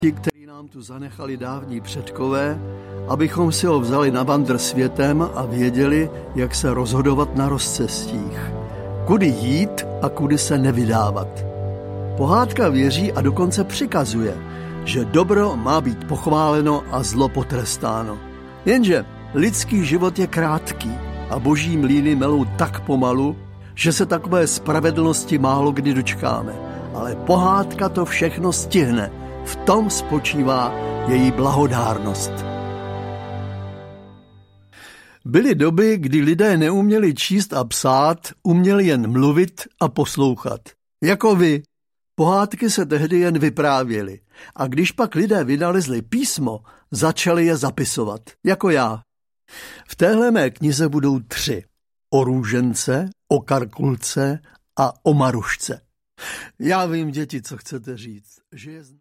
ti, který nám tu zanechali dávní předkové, abychom si ho vzali na vandr světem a věděli, jak se rozhodovat na rozcestích. Kudy jít a kudy se nevydávat. Pohádka věří a dokonce přikazuje, že dobro má být pochváleno a zlo potrestáno. Jenže lidský život je krátký a boží mlýny melou tak pomalu, že se takové spravedlnosti málo kdy dočkáme. Ale pohádka to všechno stihne. V tom spočívá její blahodárnost. Byly doby, kdy lidé neuměli číst a psát, uměli jen mluvit a poslouchat. Jako vy. Pohádky se tehdy jen vyprávěly. A když pak lidé vynalezli písmo, začali je zapisovat. Jako já. V téhle mé knize budou 3. O růžence, o karkulce a o Marušce. Já vím, děti, co chcete říct. Že je